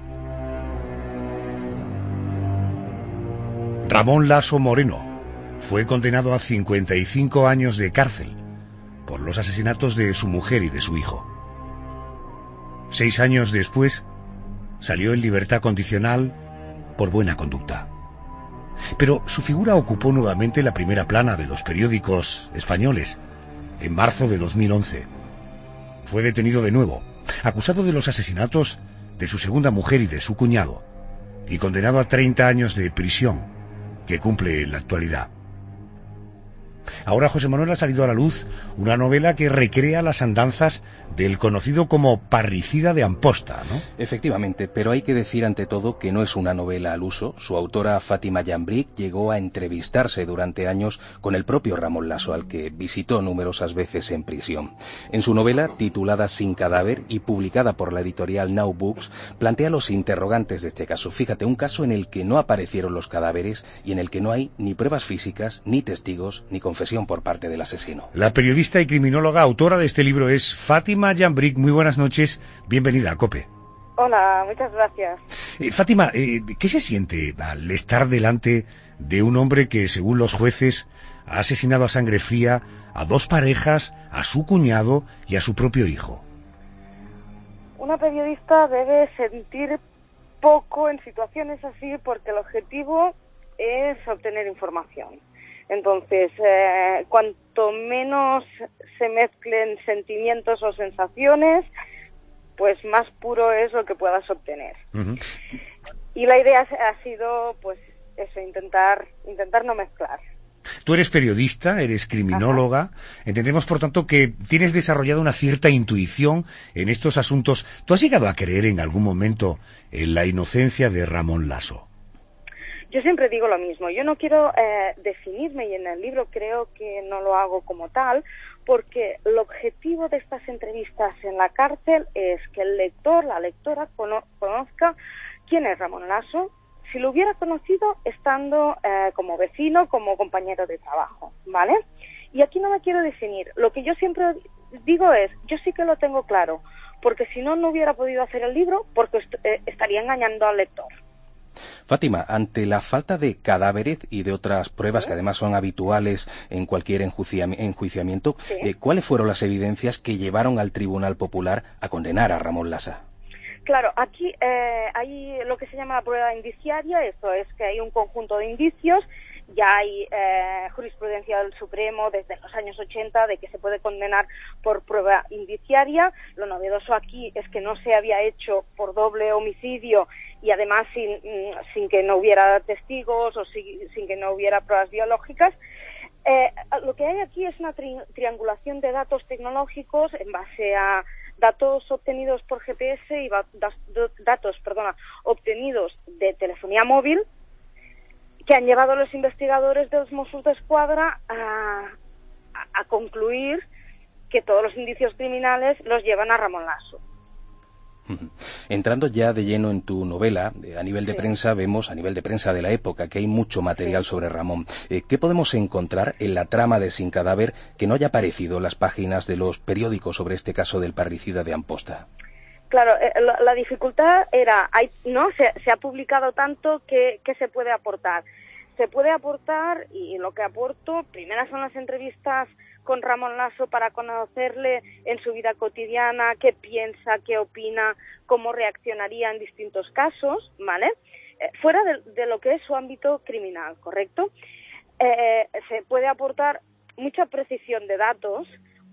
Ramón Lasso Moreno fue condenado a 55 años de cárcel por los asesinatos de su mujer y de su hijo. 6 años después, salió en libertad condicional por buena conducta. Pero su figura ocupó nuevamente la primera plana de los periódicos españoles en marzo de 2011. Fue detenido de nuevo, acusado de los asesinatos de su segunda mujer y de su cuñado, y condenado a 30 años de prisión, que cumple en la actualidad. Ahora, José Manuel, ha salido a la luz una novela que recrea las andanzas del conocido como parricida de Amposta, ¿no? Efectivamente, pero hay que decir ante todo que no es una novela al uso. Su autora, Fátima Jambric, llegó a entrevistarse durante años con el propio Ramón Lasso, al que visitó numerosas veces en prisión. En su novela, titulada Sin cadáver y publicada por la editorial Now Books, plantea los interrogantes de este caso. Fíjate, un caso en el que no aparecieron los cadáveres y en el que no hay ni pruebas físicas, ni testigos, ni confesión por parte del asesino. La periodista y criminóloga autora de este libro es Fátima Jambric. Muy buenas noches, bienvenida a COPE. Hola, muchas gracias. Fátima, ¿qué se siente al estar delante de un hombre que, según los jueces, ha asesinado a sangre fría a dos parejas, a su cuñado y a su propio hijo? Una periodista debe sentir poco en situaciones así porque el objetivo es obtener información. Entonces, cuanto menos se mezclen sentimientos o sensaciones, pues más puro es lo que puedas obtener. Uh-huh. Y la idea ha sido, pues, eso, intentar no mezclar. Tú eres periodista, eres criminóloga. Ajá. Entendemos, por tanto, que tienes desarrollado una cierta intuición en estos asuntos. ¿Tú has llegado a creer en algún momento en la inocencia de Ramón Lasso? Yo siempre digo lo mismo. Yo no quiero definirme, y en el libro creo que no lo hago como tal, porque el objetivo de estas entrevistas en la cárcel es que el lector, la lectora, conozca quién es Ramón Lasso, si lo hubiera conocido estando como vecino, como compañero de trabajo, ¿vale? Y aquí no me quiero definir. Lo que yo siempre digo es, yo sí que lo tengo claro, porque si no, no hubiera podido hacer el libro, porque estaría engañando al lector. Fátima, ante la falta de cadáveres y de otras pruebas que además son habituales en cualquier enjuiciamiento, ¿cuáles fueron las evidencias que llevaron al Tribunal Popular a condenar a Ramón Lasso? Claro, aquí hay lo que se llama la prueba indiciaria. Esto es que hay un conjunto de indicios. Ya hay jurisprudencia del Supremo desde los años 80 de que se puede condenar por prueba indiciaria. Lo novedoso aquí es que no se había hecho por doble homicidio y además sin que no hubiera testigos o sin que no hubiera pruebas biológicas. Lo que hay aquí es una triangulación de datos tecnológicos en base a datos obtenidos por GPS y datos obtenidos de telefonía móvil, que han llevado a los investigadores de los Mossos d'Esquadra a concluir que todos los indicios criminales los llevan a Ramón Lasso. Entrando ya de lleno en tu novela, a nivel de prensa vemos, a nivel de prensa de la época, que hay mucho material sobre Ramón. ¿Qué podemos encontrar en la trama de Sin cadáver que no haya aparecido en las páginas de los periódicos sobre este caso del parricida de Amposta? Claro, la dificultad era, se ha publicado tanto que se puede aportar. Se puede aportar, y lo que aporto, primero son las entrevistas con Ramón Lasso para conocerle en su vida cotidiana, qué piensa, qué opina, cómo reaccionaría en distintos casos, ¿vale? Fuera de lo que es su ámbito criminal, ¿correcto? Se puede aportar mucha precisión de datos.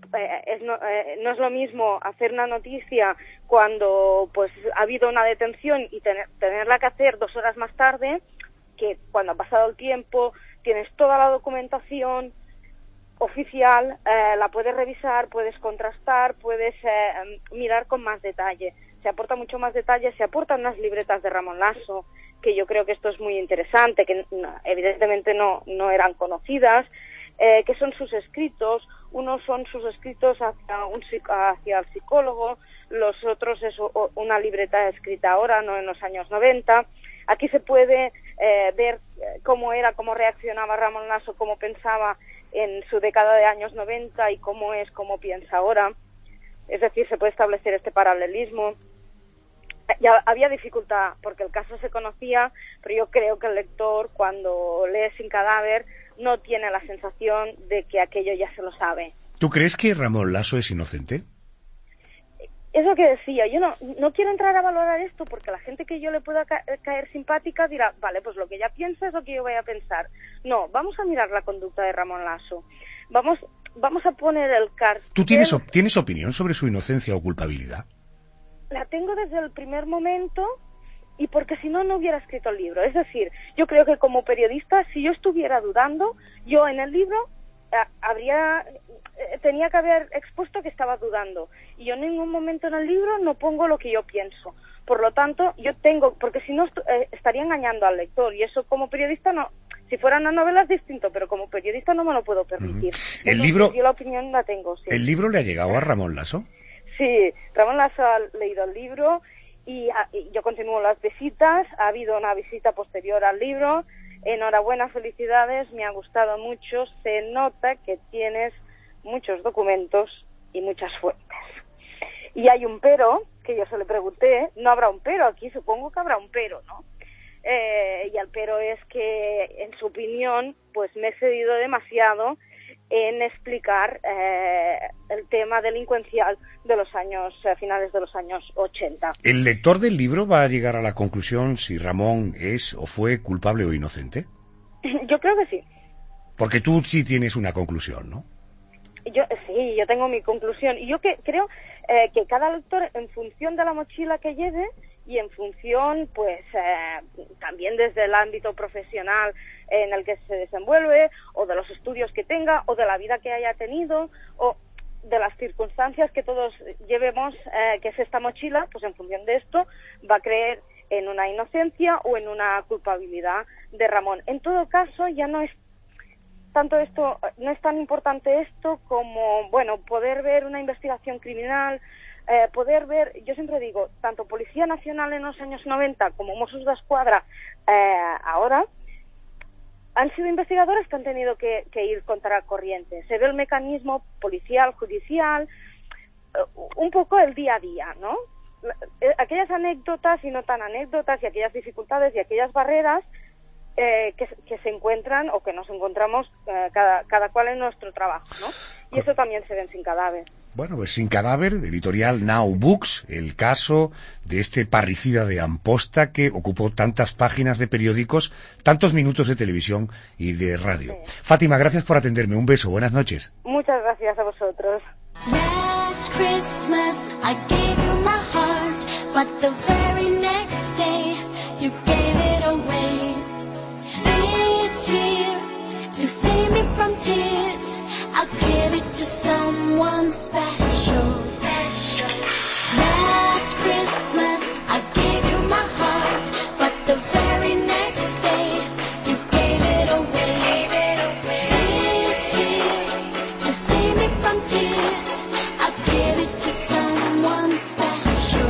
No es lo mismo hacer una noticia cuando pues ha habido una detención y tenerla que hacer 2 horas más tarde, que cuando ha pasado el tiempo tienes toda la documentación oficial, la puedes revisar, puedes contrastar, puedes mirar con más detalle. Se aporta mucho más detalle, se aportan unas libretas de Ramón Lasso, que yo creo que esto es muy interesante, que evidentemente no eran conocidas, que son sus escritos. Unos son sus escritos hacia el psicólogo, los otros es una libreta escrita ahora, no en los años 90. Aquí se puede ver cómo reaccionaba Ramón Lasso, cómo pensaba en su década de años 90 y cómo piensa ahora. Es decir, se puede establecer este paralelismo. Ya había dificultad porque el caso se conocía, pero yo creo que el lector, cuando lee Sin cadáver, no tiene la sensación de que aquello ya se lo sabe. ¿Tú crees que Ramón Lasso es inocente? Es lo que decía, yo no quiero entrar a valorar esto porque la gente que yo le pueda caer simpática dirá, vale, pues lo que ella piensa es lo que yo voy a pensar. No, vamos a mirar la conducta de Ramón Lasso. Vamos a poner el cartel. ¿Tú tienes opinión sobre su inocencia o culpabilidad? La tengo desde el primer momento, y porque si no hubiera escrito el libro. Es decir, yo creo que como periodista, si yo estuviera dudando, yo en el libro tenía que haber expuesto que estaba dudando. Y yo en ningún momento en el libro no pongo lo que yo pienso. Por lo tanto, porque si no estaría engañando al lector, y eso como periodista no. Si fuera una novela es distinto, pero como periodista no me lo puedo permitir. El libro, yo la opinión la tengo, sí. ¿El libro le ha llegado a Ramón Lasso? Sí, Ramón Lasso ha leído el libro y yo continúo las visitas. Ha habido una visita posterior al libro. Enhorabuena, felicidades, me ha gustado mucho. Se nota que tienes muchos documentos y muchas fuentes. Y hay un pero, que yo se le pregunté, no habrá un pero aquí, supongo que habrá un pero, ¿no? Y el pero es que, en su opinión, pues me he cedido demasiado en explicar el tema delincuencial de los años, finales de los años 80. ¿El lector del libro va a llegar a la conclusión si Ramón es o fue culpable o inocente? Yo creo que sí. Porque tú sí tienes una conclusión, ¿no? Sí, yo tengo mi conclusión. Y yo creo que cada lector, en función de la mochila que lleve, y en función, pues, también desde el ámbito profesional en el que se desenvuelve, o de los estudios que tenga, o de la vida que haya tenido, o de las circunstancias que todos llevemos, que es esta mochila, pues en función de esto va a creer en una inocencia o en una culpabilidad de Ramón. En todo caso, ya no es tanto esto, no es tan importante esto como, bueno, poder ver una investigación criminal, poder ver, yo siempre digo, tanto Policía Nacional en los años 90 como Mossos d'Esquadra ahora, han sido investigadores que han tenido que ir contra corriente. Se ve el mecanismo policial, judicial, un poco el día a día, ¿no? Aquellas anécdotas y no tan anécdotas, y aquellas dificultades y aquellas barreras que se encuentran o que nos encontramos cada cual en nuestro trabajo, ¿no? Y eso también se ve en Sin Cadáver. Bueno, pues Sin Cadáver, editorial Now Books, el caso de este parricida de Amposta que ocupó tantas páginas de periódicos, tantos minutos de televisión y de radio. Sí. Fátima, gracias por atenderme. Un beso, buenas noches. Muchas gracias a vosotros. Last Christmas I gave you my heart, but the very next day you gave it away. This year, to save me from tears, I'll give it to someone special. Last Christmas I gave you my heart, but the very next day you gave it away. This year, to save me from tears, I'll give it to someone special.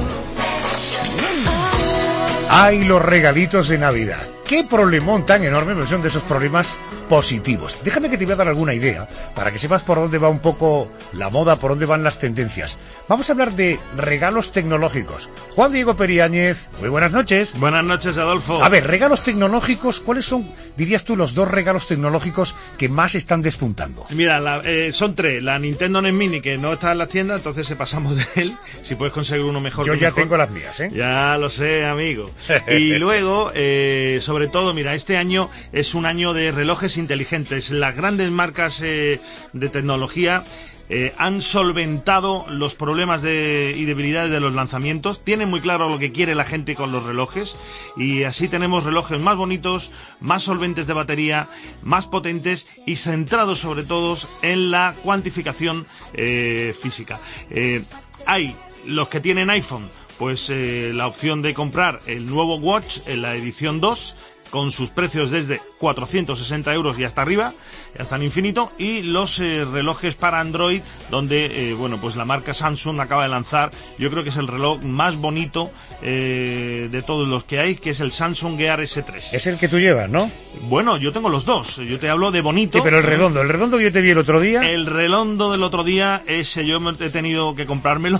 ¡Ay, los regalitos de Navidad! ¡Qué problemón tan enorme! Pero son de esos problemas positivos. Déjame que te voy a dar alguna idea para que sepas por dónde va un poco la moda, por dónde van las tendencias. Vamos a hablar de regalos tecnológicos. Juan Diego Periáñez, muy buenas noches. Buenas noches, Adolfo. A ver, regalos tecnológicos, ¿cuáles son, dirías tú, los dos regalos tecnológicos que más están despuntando? Mira, son tres. La Nintendo NES Mini, que no está en la tienda, entonces pasamos de él. Si puedes conseguir uno mejor. Yo ya mejor. tengo las mías, ¿eh? Ya lo sé, amigo. Y luego, sobre todo, mira, este año es un año de relojes inteligentes. Las grandes marcas de tecnología han solventado los problemas y debilidades de los lanzamientos, tienen muy claro lo que quiere la gente con los relojes, y así tenemos relojes más bonitos, más solventes de batería, más potentes y centrados sobre todo en la cuantificación física. Hay los que tienen iPhone, pues la opción de comprar el nuevo Watch en la edición 2, con sus precios desde 460 euros y hasta arriba, hasta el infinito, y los relojes para Android, donde bueno, pues la marca Samsung acaba de lanzar, yo creo que es el reloj más bonito de todos los que hay, que es el Samsung Gear S3. Es el que tú llevas, ¿no? Bueno, yo tengo los dos, yo te hablo de bonito. Sí, pero el redondo que yo te vi el otro día. El redondo del otro día, ese yo he tenido que comprármelo,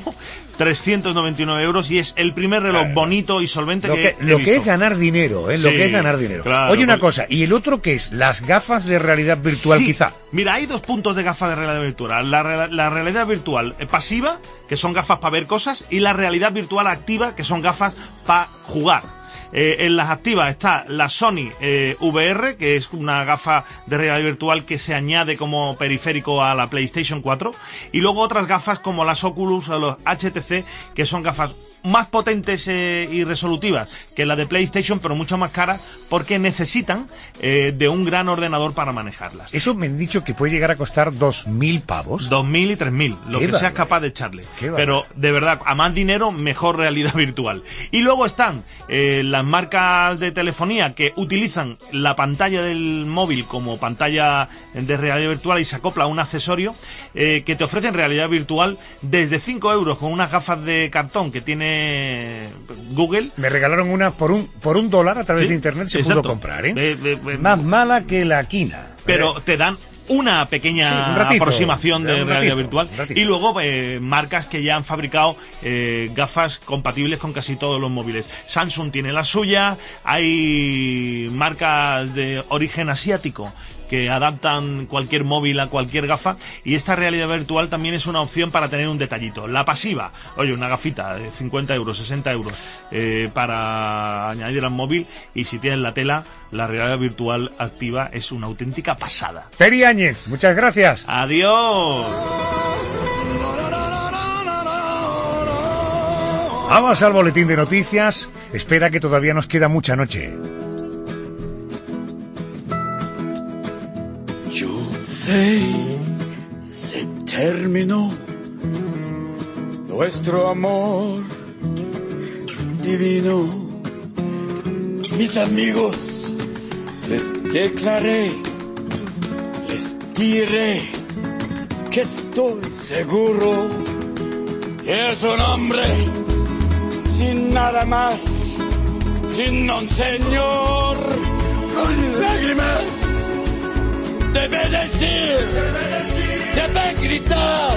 399 euros, y es el primer reloj bonito y solvente que he visto. Lo que es ganar dinero, Sí, lo que es ganar dinero. Claro, Oye, una cosa, ¿y el otro qué es? ¿Las gafas de realidad virtual, sí, quizá? Mira, hay dos puntos de gafas de realidad virtual. La realidad virtual pasiva, que son gafas para ver cosas, y la realidad virtual activa, que son gafas para jugar. En las activas está la Sony VR, que es una gafa de realidad virtual que se añade como periférico a la PlayStation 4, y luego otras gafas como las Oculus o los HTC, que son gafas más potentes y resolutivas que la de PlayStation, pero mucho más caras porque necesitan de un gran ordenador para manejarlas. Eso me han dicho que puede llegar a costar 2.000 pavos. 2.000 y 3.000, lo que seas capaz de echarle. Pero de verdad, a más dinero, mejor realidad virtual. Y luego están las marcas de telefonía que utilizan la pantalla del móvil como pantalla de realidad virtual y se acopla a un accesorio que te ofrecen realidad virtual desde 5 euros con unas gafas de cartón que tiene Google. Me regalaron una por un dólar a través de internet, se pudo comprar, más mala que la quina. Pero te dan una pequeña aproximación de realidad virtual. Y luego marcas que ya han fabricado gafas compatibles con casi todos los móviles. Samsung tiene la suya, hay marcas de origen asiático que adaptan cualquier móvil a cualquier gafa, y esta realidad virtual también es una opción para tener un detallito. La pasiva, oye, una gafita de 50 euros, 60 euros para añadir al móvil, y si tienes la tela, la realidad virtual activa es una auténtica pasada. Peri Áñez, muchas gracias. Adiós. Vamos al boletín de noticias. Espera que todavía nos queda mucha noche. Se terminó nuestro amor divino. Mis amigos, les declaré, les diré que estoy seguro que es un hombre sin nada más, sin un señor con lágrimas. Debe decir, debe gritar,